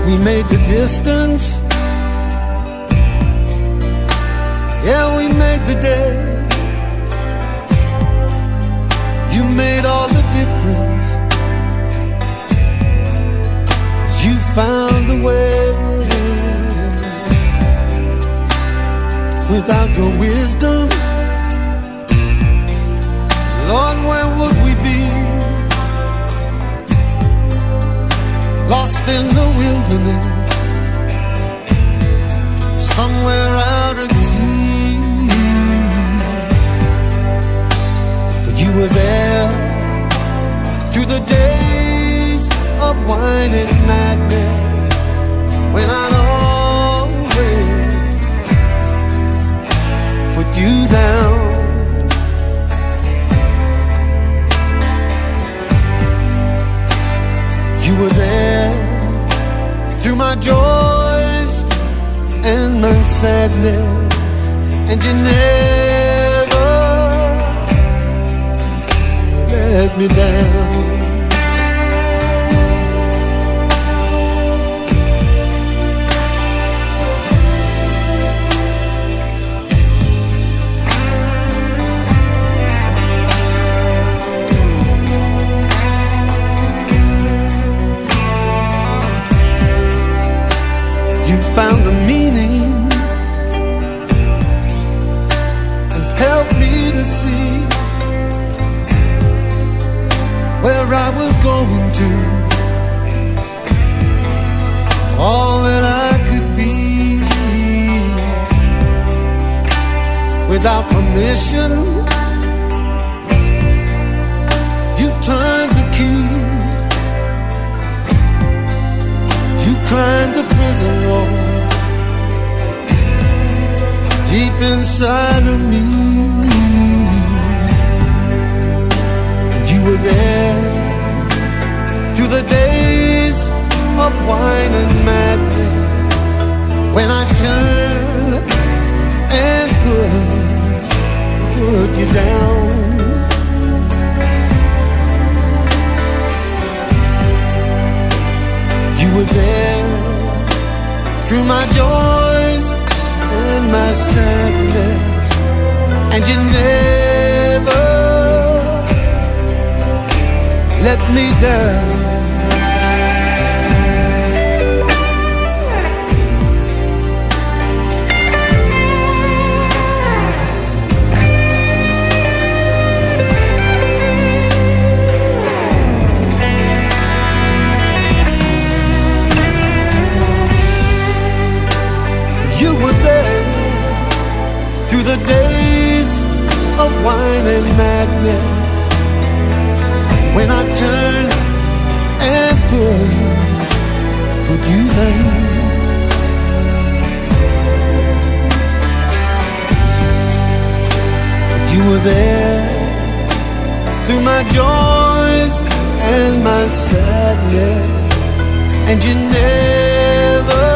We made the distance, yeah, we made the day. You made all the difference, 'cause you found a way. Without your wisdom, Lord, where would we be? Lost in the wilderness, somewhere out at sea. But you were there through the days of wine and madness, when I'd always put you down. You were there through my joys and my sadness, and you never let me down. Found a meaning and helped me to see where I was going to, all that I could be. Without permission, you turned the key. You climbed the prison wall deep inside of me. You were there through the days of wine and madness, when I turned and put you down. You were there through my joys and my sadness, and you never let me down. You were there through the days of wine and madness, when I turned and put you down. You were there through my joys and my sadness, and you never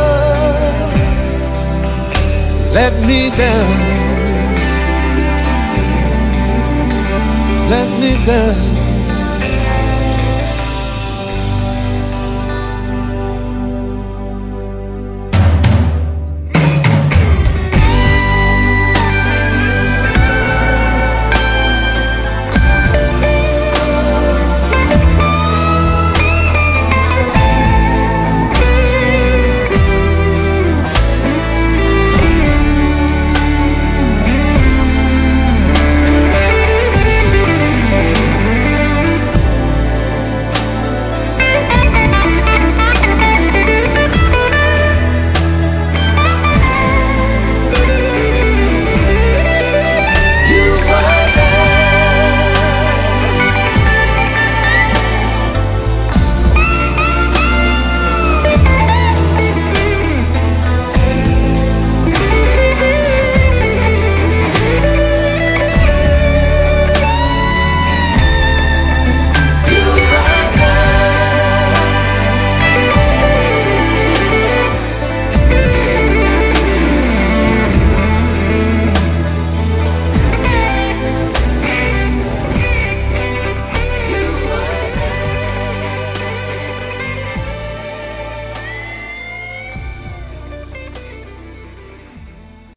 let me down, let me down.